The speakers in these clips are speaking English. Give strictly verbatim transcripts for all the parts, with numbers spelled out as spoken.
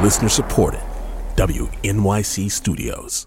Listener supported. W N Y C Studios.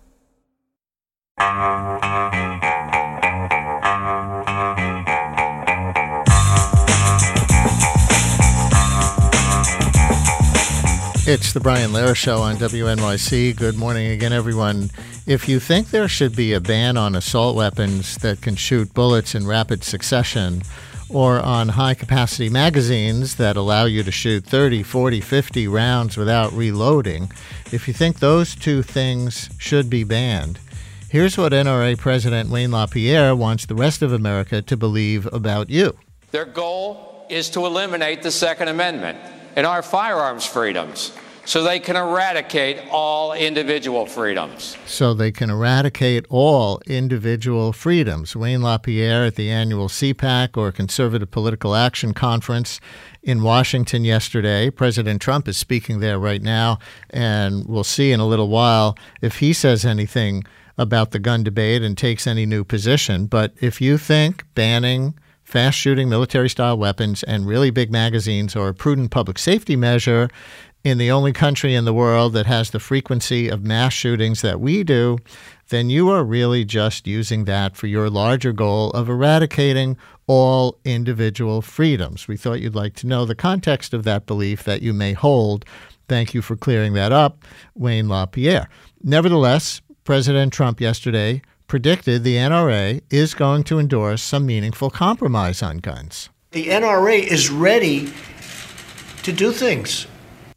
It's the Brian Lehrer Show on W N Y C. Good morning again, everyone. If you think there should be a ban on assault weapons that can shoot bullets in rapid succession, or on high-capacity magazines that allow you to shoot thirty, forty, fifty rounds without reloading, if you think those two things should be banned, here's what N R A President Wayne LaPierre wants the rest of America to believe about you. Their goal is to eliminate the Second Amendment and our firearms freedoms so they can eradicate all individual freedoms. So they can eradicate all individual freedoms. Wayne LaPierre at the annual C PAC, or Conservative Political Action Conference in Washington yesterday. President Trump is speaking there right now, and we'll see in a little while if he says anything about the gun debate and takes any new position. But if you think banning fast-shooting military-style weapons and really big magazines are a prudent public safety measure in the only country in the world that has the frequency of mass shootings that we do, then you are really just using that for your larger goal of eradicating all individual freedoms. We thought you'd like to know the context of that belief that you may hold. Thank you for clearing that up, Wayne LaPierre. Nevertheless, President Trump yesterday predicted the N R A is going to endorse some meaningful compromise on guns. The N R A is ready to do things.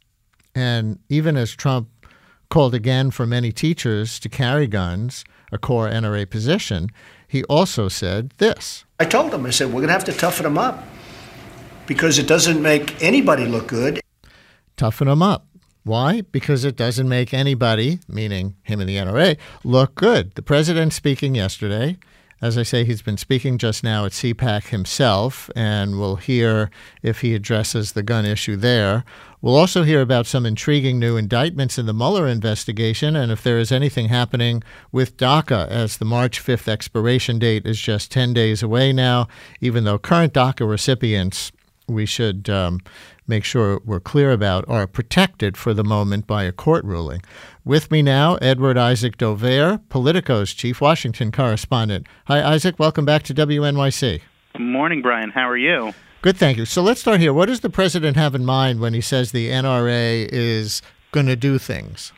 And even as Trump called again for many teachers to carry guns, a core N R A position, he also said this. I told him, I said, we're going to have to toughen them up because it doesn't make anybody look good. Toughen them up. Why? Because it doesn't make anybody, meaning him and the N R A, look good. The president speaking yesterday, as I say, he's been speaking just now at C PAC himself, and we'll hear if he addresses the gun issue there. We'll also hear about some intriguing new indictments in the Mueller investigation, and if there is anything happening with DACA, as the March fifth expiration date is just ten days away now, even though current DACA recipients, we should um, make sure we're clear about, are protected for the moment by a court ruling. With me now, Edward Isaac Dovere, Politico's chief Washington correspondent. Hi, Isaac. Welcome back to W N Y C. Good morning, Brian. How are you? Good, thank you. So let's start here. What does the president have in mind when he says the N R A is going to do things?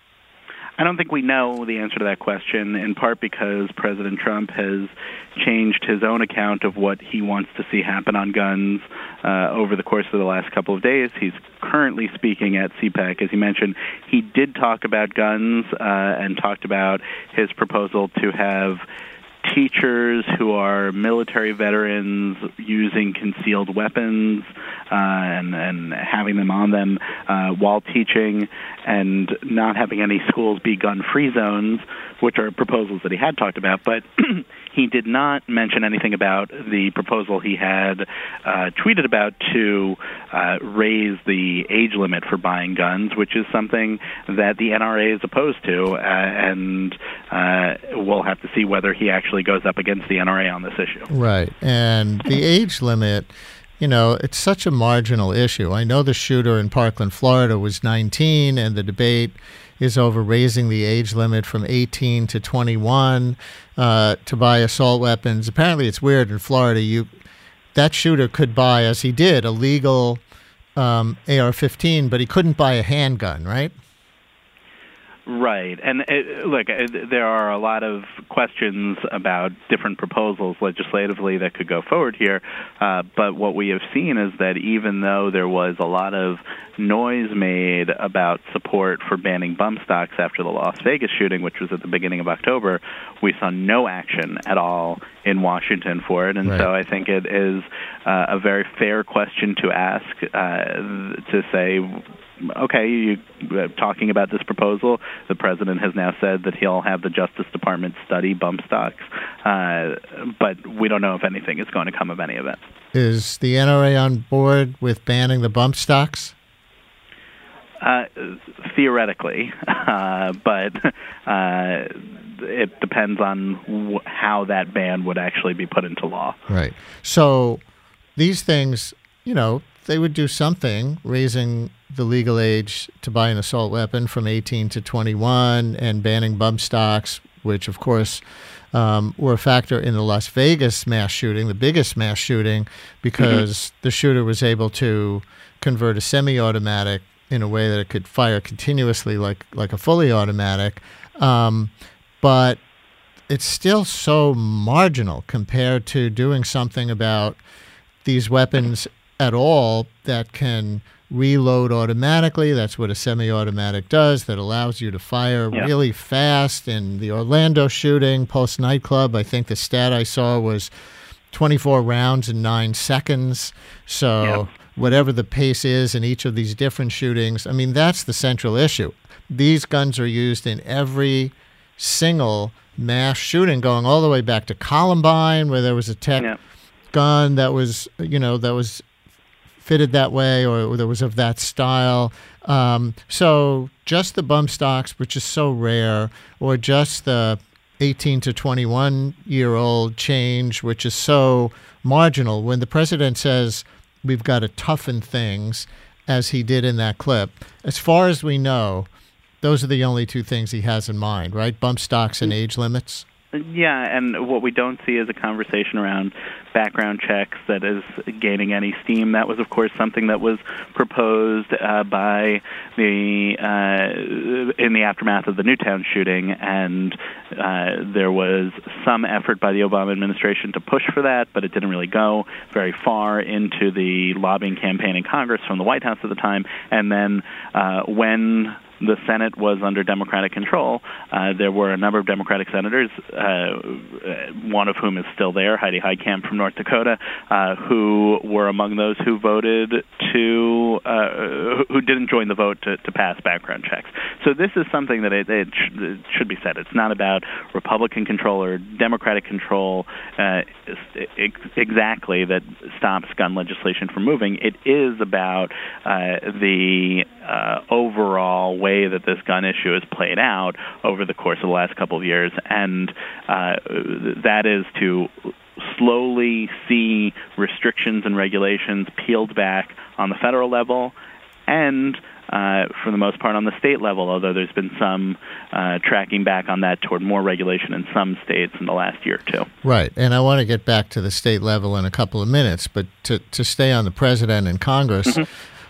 I don't think we know the answer to that question, in part because President Trump has changed his own account of what he wants to see happen on guns uh, over the course of the last couple of days. He's currently speaking at C PAC. As you mentioned, he did talk about guns uh, and talked about his proposal to have teachers who are military veterans using concealed weapons uh, and, and having them on them uh, while teaching, and not having any schools be gun-free zones, which are proposals that he had talked about. But he did not mention anything about the proposal he had uh, tweeted about to uh, raise the age limit for buying guns, which is something that the N R A is opposed to, uh, and uh, we'll have to see whether he actually goes up against the N R A on this issue. Right. And the age limit, you know, it's such a marginal issue. I know the shooter in Parkland, Florida was nineteen, and the debate is over raising the age limit from eighteen to twenty-one uh, to buy assault weapons. Apparently it's weird in Florida. You that shooter could buy, as he did, a legal um, A R fifteen, but he couldn't buy a handgun, right? Right. And it, look, it, there are a lot of questions about different proposals legislatively that could go forward here. Uh, but what we have seen is that even though there was a lot of noise made about support for banning bump stocks after the Las Vegas shooting, which was at the beginning of October, we saw no action at all in Washington for it. And right. so I think it is uh, a very fair question to ask, uh, to say, okay, you uh, talking about this proposal, the president has now said that he'll have the Justice Department study bump stocks, uh, but we don't know if anything is going to come of any of it. Is the N R A on board with banning the bump stocks? Uh, theoretically, uh, but uh, it depends on w- how that ban would actually be put into law. Right. So these things, you know, they would do something, raising the legal age to buy an assault weapon from eighteen to twenty-one and banning bump stocks, which, of course, um, were a factor in the Las Vegas mass shooting, the biggest mass shooting, because mm-hmm. the shooter was able to convert a semi-automatic in a way that it could fire continuously like, like a fully automatic. Um, but it's still so marginal compared to doing something about these weapons at all that can reload automatically. That's what a semi-automatic does, that allows you to fire yeah. really fast. In the Orlando shooting, Pulse nightclub, I think the stat I saw was twenty-four rounds in nine seconds. So yeah. whatever the pace is in each of these different shootings, I mean, that's the central issue. These guns are used in every single mass shooting, going all the way back to Columbine, where there was a tech yeah. gun that was, you know, that was fitted that way, or there was of that style. Um, so just the bump stocks, which is so rare, or just the eighteen to twenty-one year old change, which is so marginal. When the president says we've got to toughen things, as he did in that clip, as far as we know, those are the only two things he has in mind, right? Bump stocks and age limits? Yeah, and what we don't see is a conversation around background checks that is gaining any steam. That was, of course, something that was proposed uh, by the uh, in the aftermath of the Newtown shooting, and uh, there was some effort by the Obama administration to push for that, but it didn't really go very far into the lobbying campaign in Congress from the White House at the time. And then uh, when the Senate was under Democratic control, uh, there were a number of Democratic senators, uh, one of whom is still there, Heidi Heitkamp from North Dakota, uh, who were among those who voted to, uh, who didn't join the vote to, to pass background checks. So this is something that it, it, sh- it should be said. It's not about Republican control or Democratic control uh, ex- exactly that stops gun legislation from moving. It is about uh, the uh, overall way that this gun issue has played out over the course of the last couple of years, and uh, that is to slowly see restrictions and regulations peeled back on the federal level and uh, for the most part on the state level, although there's been some uh, tracking back on that toward more regulation in some states in the last year or two. Right, and I want to get back to the state level in a couple of minutes, but to, to stay on the president and Congress, mm-hmm.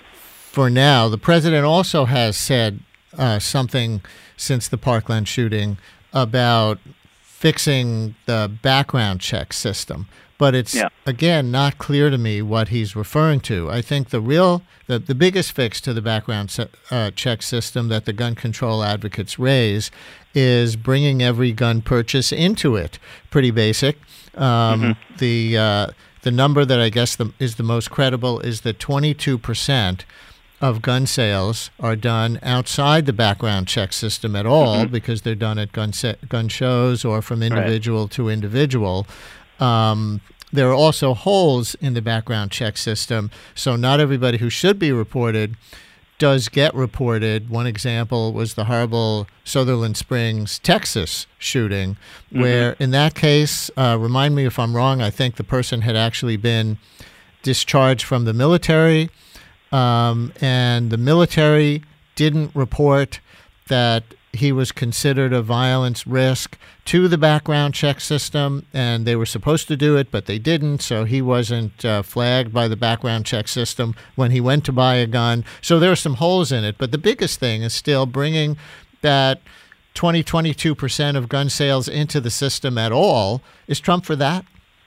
for now, the president also has said uh, something since the Parkland shooting about fixing the background check system. But it's, yeah. again, not clear to me what he's referring to. I think the real, the, the biggest fix to the background se- uh, check system that the gun control advocates raise is bringing every gun purchase into it. Pretty basic. Um, mm-hmm. The uh, the number that I guess the, is the most credible is that twenty-two percent of gun sales are done outside the background check system at all, mm-hmm. because they're done at gun se- gun shows or from individual right. to individual. Um, there are also holes in the background check system, so not everybody who should be reported does get reported. One example was the horrible Sutherland Springs, Texas shooting, mm-hmm. where in that case, uh, remind me if I'm wrong, I think the person had actually been discharged from the military, um, and the military didn't report that he was considered a violence risk to the background check system, and they were supposed to do it, but they didn't, so he wasn't uh, flagged by the background check system when he went to buy a gun. So there are some holes in it, but the biggest thing is still bringing that twenty, twenty-two percent of gun sales into the system at all. Is Trump for that?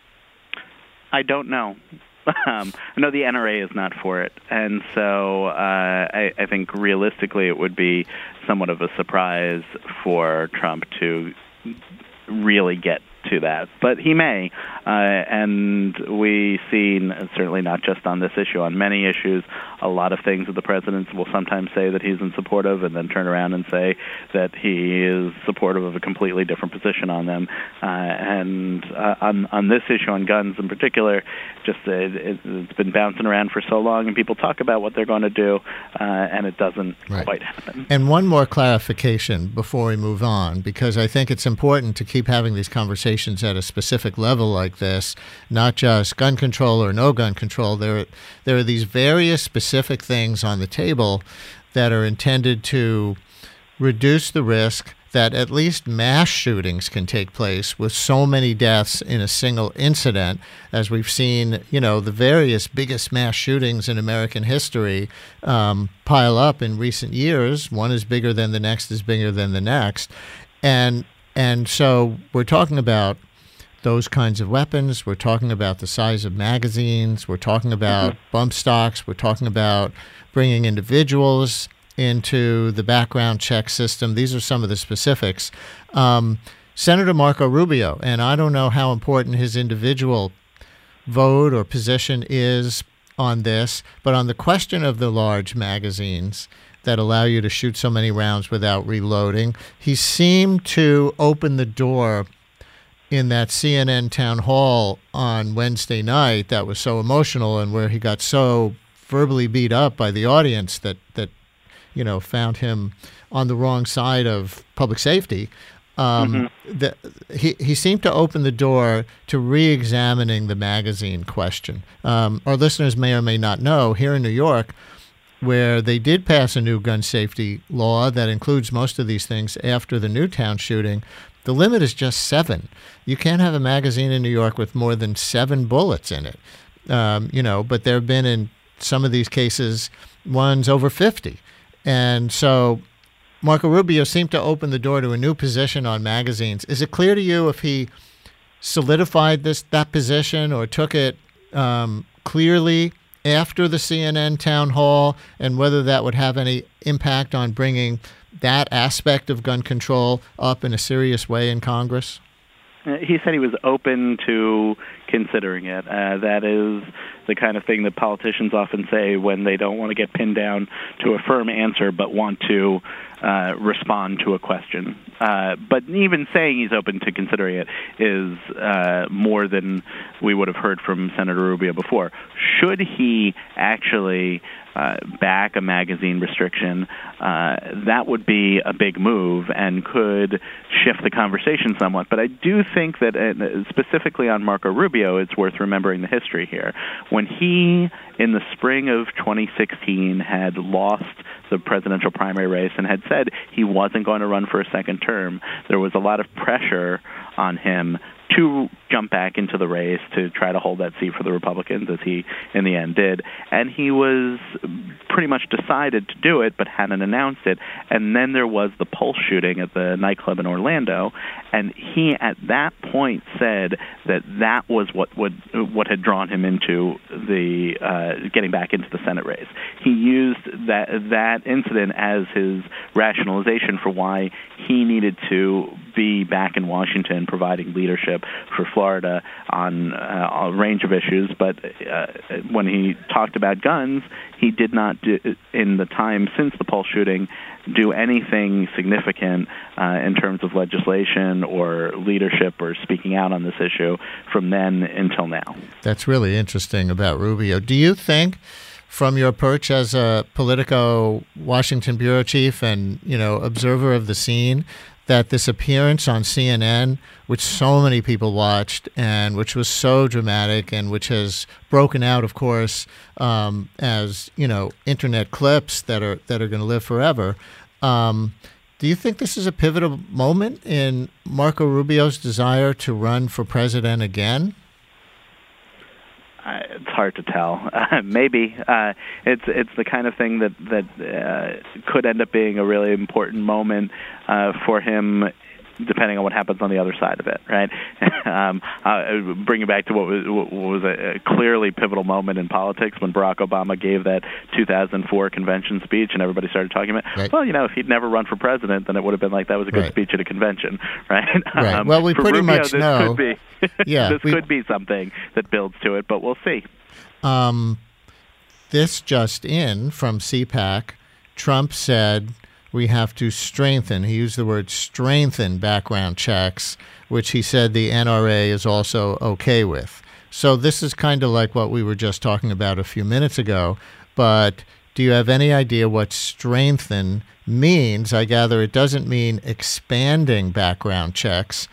I don't know. Um, I know the N R A is not for it, and so uh, I, I think realistically it would be somewhat of a surprise for Trump to really get to that, but he may, uh, and we see, certainly not just on this issue, on many issues, a lot of things that the president will sometimes say that he's in support of and then turn around and say that he is supportive of a completely different position on them. Uh, and uh, on, on this issue, on guns in particular, just uh, it, it's been bouncing around for so long, and people talk about what they're going to do, uh, and it doesn't right. quite happen. And one more clarification before we move on, because I think it's important to keep having these conversations conversations at a specific level like this, not just gun control or no gun control. There, there are these various specific things on the table that are intended to reduce the risk that at least mass shootings can take place with so many deaths in a single incident, as we've seen, you know, the various biggest mass shootings in American history um, pile up in recent years. One is bigger than the next is bigger than the next. And, and so we're talking about those kinds of weapons. We're talking about the size of magazines. We're talking about mm-hmm. bump stocks. We're talking about bringing individuals into the background check system. These are some of the specifics. Um, Senator Marco Rubio, and I don't know how important his individual vote or position is on this, but on the question of the large magazines that allow you to shoot so many rounds without reloading, he seemed to open the door in that C N N town hall on Wednesday night that was so emotional and where he got so verbally beat up by the audience that that you know, found him on the wrong side of public safety. Um, mm-hmm. the, he, he seemed to open the door to re-examining the magazine question. Um, our listeners may or may not know, here in New York, where they did pass a new gun safety law that includes most of these things after the Newtown shooting, the limit is just seven. You can't have a magazine in New York with more than seven bullets in it. Um, you know, but there have been, in some of these cases, ones over fifty. And so Marco Rubio seemed to open the door to a new position on magazines. Is it clear to you if he solidified this that position or took it um, clearly after the C N N town hall, and whether that would have any impact on bringing that aspect of gun control up in a serious way in Congress? He said he was open to considering it. Uh, that is the kind of thing that politicians often say when they don't want to get pinned down to a firm answer but want to uh, respond to a question. Uh, but even saying he's open to considering it is uh, more than we would have heard from Senator Rubio before. Should he actually uh, back a magazine restriction, uh, that would be a big move and could shift the conversation somewhat. But I do think that uh, specifically on Marco Rubio, it's worth remembering the history here. When he, in the spring of twenty sixteen, had lost the presidential primary race and had said he wasn't going to run for a second term, there was a lot of pressure on him to jump back into the race to try to hold that seat for the Republicans, as he in the end did. And he was pretty much decided to do it, but hadn't announced it. And then there was the Pulse shooting at the nightclub in Orlando, and he at that point said that that was what would what had drawn him into the uh, getting back into the Senate race. He used that that incident as his rationalization for why he needed to be back in Washington providing leadership for Florida on uh, a range of issues. But uh, when he talked about guns, he did not, do, in the time since the Pulse shooting, do anything significant uh, in terms of legislation or leadership or speaking out on this issue from then until now. That's really interesting about Rubio. Do you think, from your perch as a Politico Washington bureau chief and, you know, observer of the scene, that this appearance on C N N, which so many people watched and which was so dramatic and which has broken out, of course, um, as, you know, internet clips that are that are going to live forever, um, do you think this is a pivotal moment in Marco Rubio's desire to run for president again? Uh, it's hard to tell. Uh, maybe uh, it's it's the kind of thing that that uh, could end up being a really important moment uh, for him, depending on what happens on the other side of it, right? um, uh, bring it back to what was, what was a, a clearly pivotal moment in politics when Barack Obama gave that two thousand four convention speech, and everybody started talking about, right. well, you know, if he'd never run for president, then it would have been like that was a good right. speech at a convention, right? Right. Um, well, we pretty Rubio, much this know. Could be, yeah, this we, could be something that builds to it, but we'll see. Um, this just in from C PAC, Trump said we have to strengthen, he used the word strengthen background checks, which he said the N R A is also okay with. So this is kind of like what we were just talking about a few minutes ago, but do you have any idea what strengthen means? I gather it doesn't mean expanding background checks.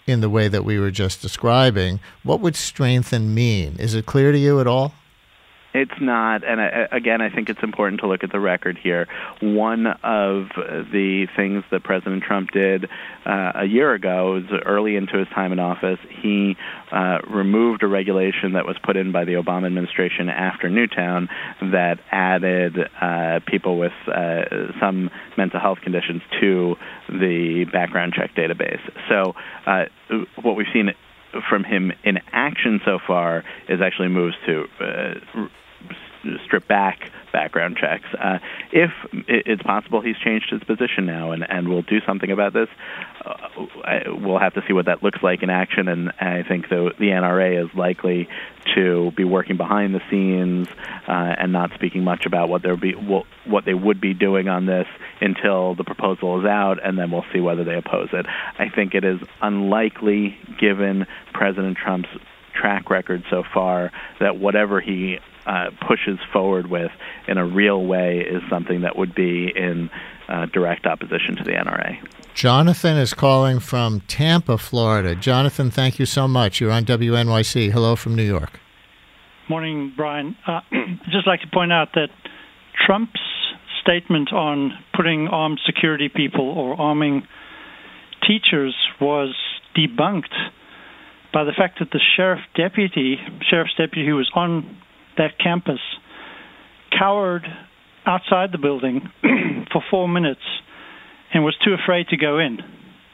in the way that we were just describing. What would strengthen mean? Is it clear to you at all? It's not, and I, again, I think it's important to look at the record here. One of the things that President Trump did uh, a year ago, was early into his time in office, he uh, removed a regulation that was put in by the Obama administration after Newtown that added uh, people with uh, some mental health conditions to the background check database. So uh, what we've seen from him in action so far is actually moves to uh, strip back background checks. Uh, if it's possible he's changed his position now and, and will do something about this, uh, we'll have to see what that looks like in action, and I think the, the N R A is likely to be working behind the scenes uh, and not speaking much about what, be, what, what they would be doing on this until the proposal is out, and then we'll see whether they oppose it. I think it is unlikely, given President Trump's track record so far, that whatever he uh, pushes forward with in a real way is something that would be in uh, direct opposition to the N R A. Jonathan is calling from Tampa, Florida. Jonathan, thank you so much. You're on W N Y C. Hello from New York. Morning, Brian. Uh, I'd just like to point out that Trump's statement on putting armed security people or arming teachers was debunked by the fact that the sheriff deputy, sheriff's deputy who was on that campus, cowered outside the building for four minutes and was too afraid to go in.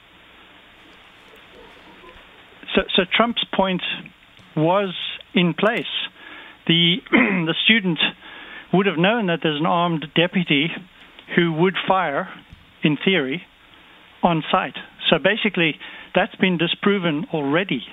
So, so Trump's point was in place. The the student would have known that there's an armed deputy who would fire, in theory, on site. So basically, that's been disproven already.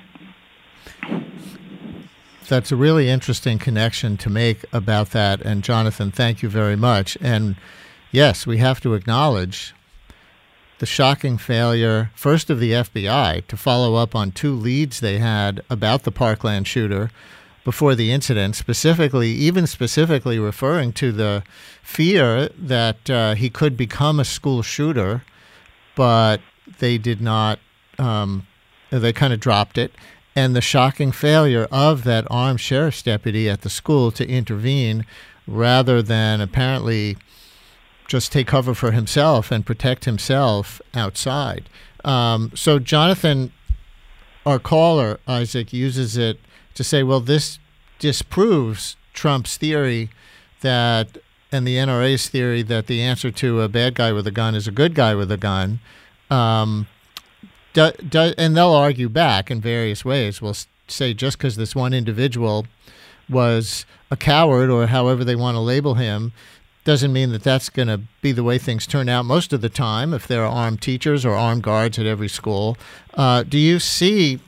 That's a really interesting connection to make about that. And Jonathan, thank you very much. And yes, we have to acknowledge the shocking failure, first of the F B I, to follow up on two leads they had about the Parkland shooter before the incident, specifically, even specifically referring to the fear that uh, he could become a school shooter, but they did not, um, they kind of dropped it. And the shocking failure of that armed sheriff's deputy at the school to intervene rather than apparently just take cover for himself and protect himself outside. Um, so Jonathan, our caller, Isaac, uses it to say, well, this disproves Trump's theory that, and the N R A's theory that the answer to a bad guy with a gun is a good guy with a gun. Um, do, do, and they'll argue back in various ways. We'll say just because this one individual was a coward, or however they want to label him, doesn't mean that that's going to be the way things turn out most of the time if there are armed teachers or armed guards at every school. Uh, do you see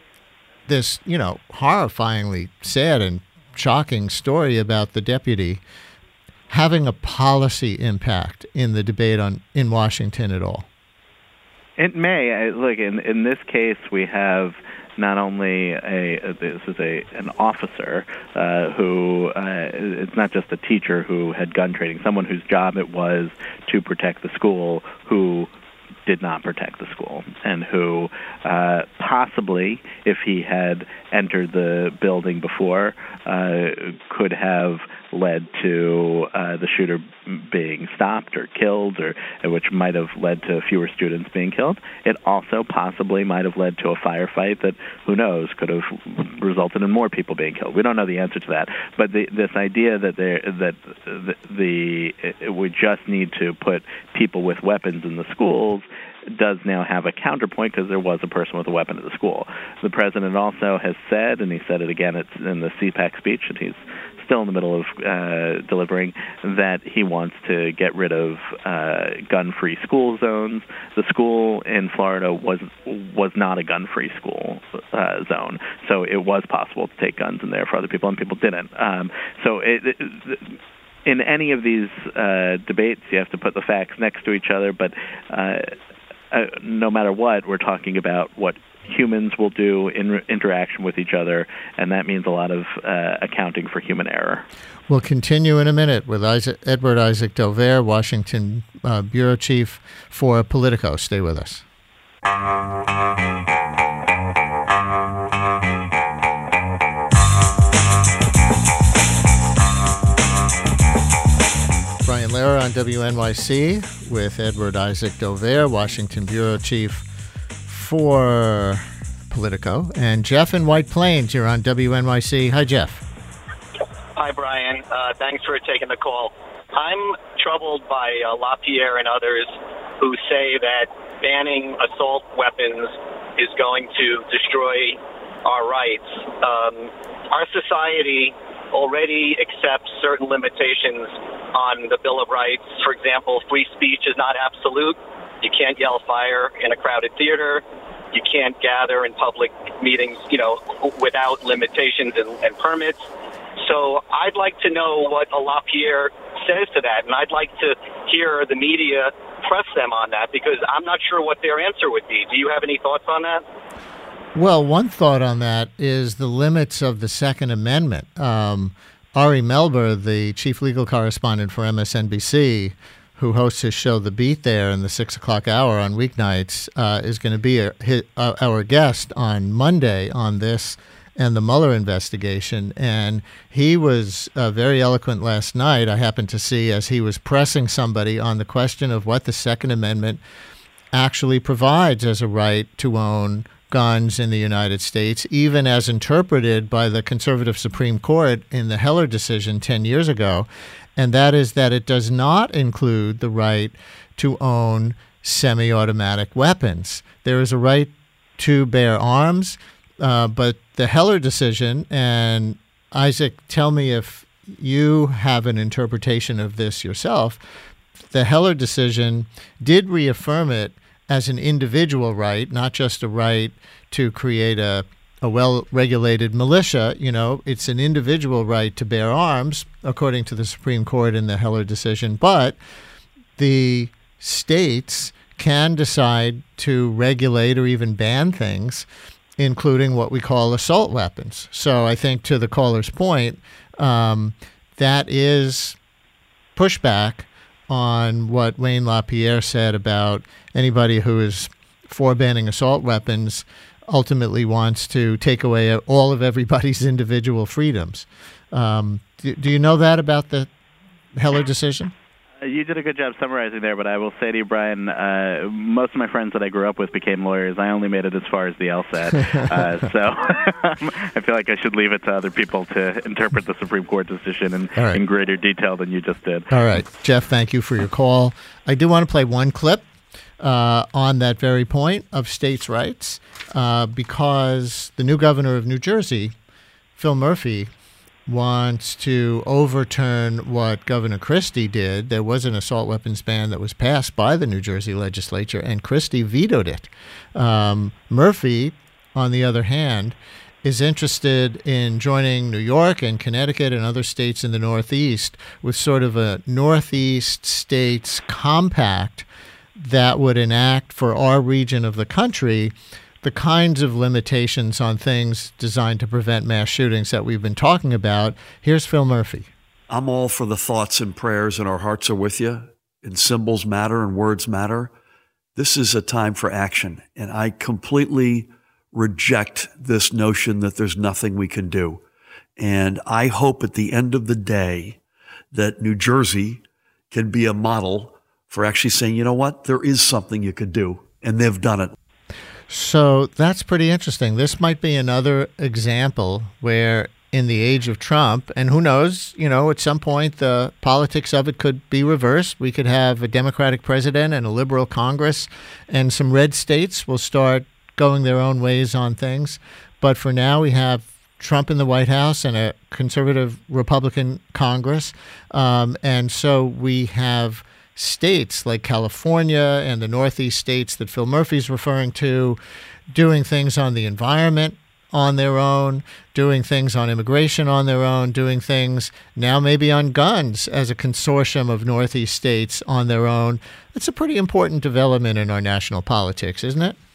this, you know, horrifyingly sad and shocking story about the deputy having a policy impact in the debate on in Washington at all? It may. I, look, in in this case, we have not only a this is a an officer uh, who uh, it's not just a teacher who had gun training, someone whose job it was to protect the school who did not protect the school, and who uh, possibly, if he had entered the building before, uh, could have led to uh, the shooter being stopped or killed, or which might have led to fewer students being killed. It also possibly might have led to a firefight that, who knows, could have resulted in more people being killed. We don't know the answer to that. But the, this idea that there that the, the it, we just need to put people with weapons in the schools does now have a counterpoint, because there was a person with a weapon at the school. The president also has said, and he said it again it's in the C PAC speech, and he's still in the middle of uh, delivering, that he wants to get rid of uh, gun-free school zones. The school in Florida was was not a gun-free school uh, zone, so it was possible to take guns in there for other people, and people didn't. Um, so it, it, in any of these uh, debates, you have to put the facts next to each other, but uh, uh, no matter what, we're talking about what humans will do in re- interaction with each other, and that means a lot of uh, accounting for human error. We'll continue in a minute with Isaac, Edward Isaac Dovere, Washington uh, Bureau Chief for Politico. Stay with us. Brian Lehrer on W N Y C with Edward Isaac Dovere, Washington Bureau Chief for Politico. And Jeff in White Plains, you're on W N Y C. Hi, Jeff. Hi, Brian. Uh, thanks for taking the call. I'm troubled by uh, LaPierre and others who say that banning assault weapons is going to destroy our rights. Um, our society already accepts certain limitations on the Bill of Rights. For example, free speech is not absolute. You can't yell fire in a crowded theater. You can't gather in public meetings, you know, without limitations and, and permits. So I'd like to know what a LaPierre says to that, and I'd like to hear the media press them on that, because I'm not sure what their answer would be. Do you have any thoughts on that? Well, one thought on that is the limits of the Second Amendment. Um, Ari Melber, the chief legal correspondent for M S N B C, who hosts his show The Beat there in the six o'clock hour on weeknights, uh, is going to be a, his, uh, our guest on Monday on this and the Mueller investigation. And he was uh, very eloquent last night, I happened to see, as he was pressing somebody on the question of what the Second Amendment actually provides as a right to own guns in the United States, even as interpreted by the conservative Supreme Court in the Heller decision ten years ago. And that is that it does not include the right to own semi-automatic weapons. There is a right to bear arms, uh, but the Heller decision, and Isaac, tell me if you have an interpretation of this yourself, the Heller decision did reaffirm it as an individual right, not just a right to create a, a well-regulated militia. You know, it's an individual right to bear arms, according to the Supreme Court in the Heller decision. But the states can decide to regulate or even ban things, including what we call assault weapons. So I think, to the caller's point, um, that is pushback on what Wayne LaPierre said about anybody who is for banning assault weapons ultimately wants to take away all of everybody's individual freedoms. Um, do, do you know that about the Heller decision? You did a good job summarizing there, but I will say to you, Brian, uh, most of my friends that I grew up with became lawyers. I only made it as far as the LSAT. uh, so I feel like I should leave it to other people to interpret the Supreme Court decision in, right. in greater detail than you just did. All right. Jeff, thank you for your call. I do want to play one clip uh, on that very point of states' rights, uh, because the new governor of New Jersey, Phil Murphy, wants to overturn what Governor Christie did. There was an assault weapons ban that was passed by the New Jersey legislature, and Christie vetoed it. Um, Murphy, on the other hand, is interested in joining New York and Connecticut and other states in the Northeast with sort of a Northeast states compact that would enact for our region of the country the kinds of limitations on things designed to prevent mass shootings that we've been talking about. Here's Phil Murphy. I'm all for the thoughts and prayers, and our hearts are with you, and symbols matter and words matter. This is a time for action, and I completely reject this notion that there's nothing we can do. And I hope at the end of the day that New Jersey can be a model for actually saying, you know what, there is something you could do, and they've done it. So that's pretty interesting. This might be another example where, in the age of Trump, and who knows, you know, at some point the politics of it could be reversed. We could have a Democratic president and a liberal Congress, and some red states will start going their own ways on things. But for now, we have Trump in the White House and a conservative Republican Congress. Um, and so we have states like California and the Northeast states that Phil Murphy's referring to doing things on the environment on their own, doing things on immigration on their own, doing things now maybe on guns as a consortium of Northeast states on their own. It's a pretty important development in our national politics, isn't it?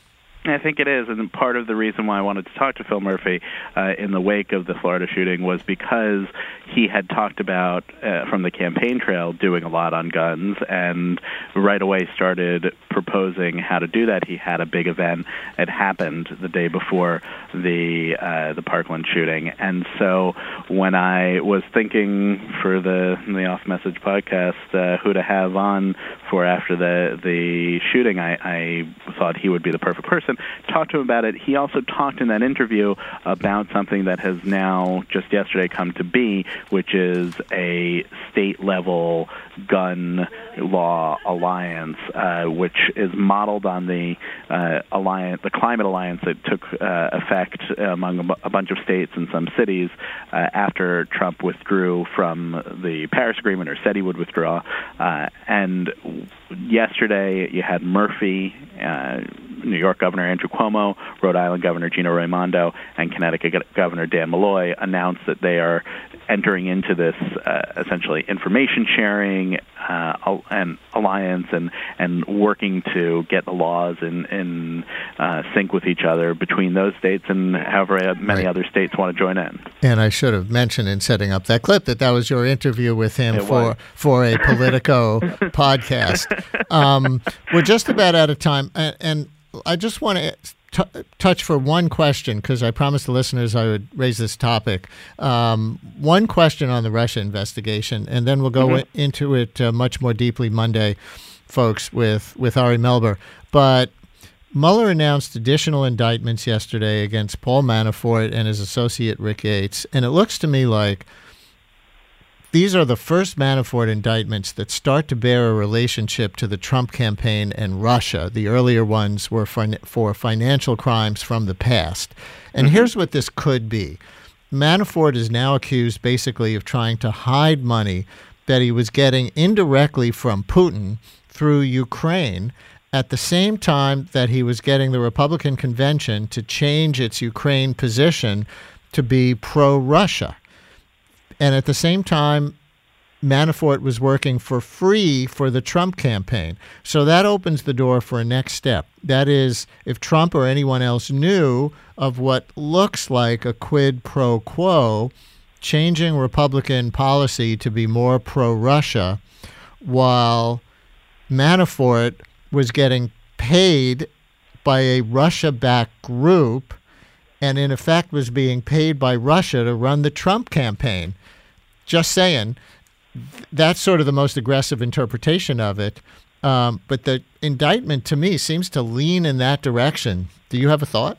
I think it is, and part of the reason why I wanted to talk to Phil Murphy uh, in the wake of the Florida shooting was because he had talked about, uh, from the campaign trail, doing a lot on guns, and right away started proposing how to do that. He had a big event. It happened the day before the uh, the Parkland shooting, and so when I was thinking for the the Off Message podcast uh, who to have on for after the the shooting, I, I thought he would be the perfect person. Talked to him about it. He also talked in that interview about something that has now just yesterday come to be, which is a state-level gun law alliance, uh, which is modeled on the uh, alliance, the climate alliance that took uh, effect among a, b- a bunch of states and some cities uh, after Trump withdrew from the Paris Agreement, or said he would withdraw. Uh, and yesterday, you had Murphy, uh, New York Governor Andrew Cuomo, Rhode Island Governor Gina Raimondo, and Connecticut Governor Dan Malloy announce that they are entering into this uh, essentially information sharing uh, and alliance and, and working to get the laws in, in uh, sync with each other between those states and however many right. other states want to join in. And I should have mentioned in setting up that clip that that was your interview with him it for, was. for a Politico podcast. Um, we're just about out of time, and, and I just want to t- touch for one question, because I promised the listeners I would raise this topic. Um, one question on the Russia investigation, and then we'll go mm-hmm. into it uh, much more deeply Monday, folks, with, with Ari Melber. But Mueller announced additional indictments yesterday against Paul Manafort and his associate Rick Gates, and it looks to me like these are the first Manafort indictments that start to bear a relationship to the Trump campaign and Russia. The earlier ones were for, for financial crimes from the past. And mm-hmm. here's what this could be. Manafort is now accused basically of trying to hide money that he was getting indirectly from Putin through Ukraine at the same time that he was getting the Republican convention to change its Ukraine position to be pro-Russia. And at the same time, Manafort was working for free for the Trump campaign. So that opens the door for a next step. That is, if Trump or anyone else knew of what looks like a quid pro quo, changing Republican policy to be more pro-Russia, while Manafort was getting paid by a Russia-backed group and in effect was being paid by Russia to run the Trump campaign. Just saying, that's sort of the most aggressive interpretation of it. Um, but the indictment, to me, seems to lean in that direction. Do you have a thought?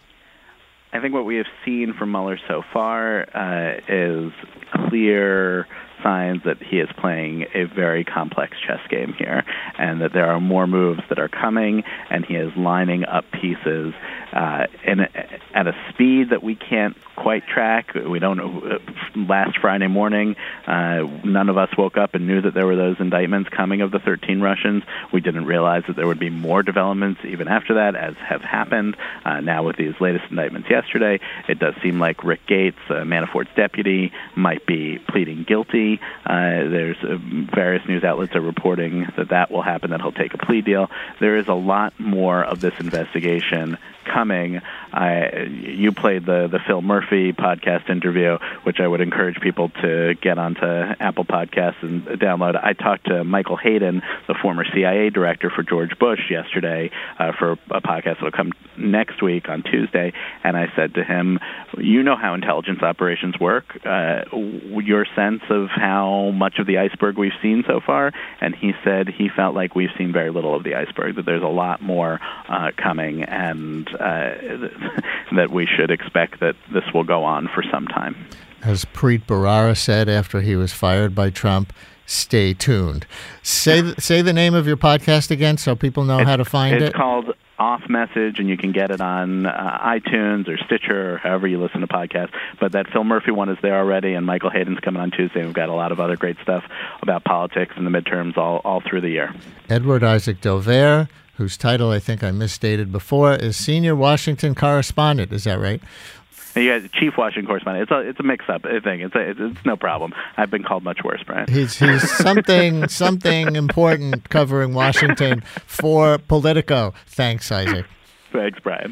I think what we have seen from Mueller so far uh, is clear signs that he is playing a very complex chess game here, and that there are more moves that are coming, and he is lining up pieces uh, in a, at a speed that we can't quite track. We don't know. Last Friday morning, uh, none of us woke up and knew that there were those indictments coming of the thirteen Russians. We didn't realize that there would be more developments even after that, as have happened. Uh, now with these latest indictments yesterday, it does seem like Rick Gates, uh, Manafort's deputy, might be pleading guilty. Uh, there's uh, various news outlets are reporting that that will happen, that he'll take a plea deal. There is a lot more of this investigation coming. I, you played the, the Phil Murphy podcast interview, which I would encourage people to get onto Apple Podcasts and download. I talked to Michael Hayden, the former C I A director for George Bush, yesterday uh, for a podcast that will come next week on Tuesday, and I said to him, you know how intelligence operations work, uh, your sense of how much of the iceberg we've seen so far? And he said he felt like we've seen very little of the iceberg, that there's a lot more uh, coming, and uh, that we should expect that this will go on for some time. As Preet Bharara said after he was fired by Trump, stay tuned. Say th- say the name of your podcast again so people know it's, how to find it's it. It's called Off Message, and you can get it on uh, iTunes or Stitcher or however you listen to podcasts. But that Phil Murphy one is there already, and Michael Hayden's coming on Tuesday. We've got a lot of other great stuff about politics and the midterms all, all through the year. Edward Isaac Dovere, whose title I think I misstated before, is Senior Washington Correspondent. Is that right? Yeah, Chief Washington Correspondent. It's a it's a mix-up thing. It's a, it's, it's no problem. I've been called much worse, Brian. He's he's something something important covering Washington for Politico. Thanks, Isaac. Thanks, Brian.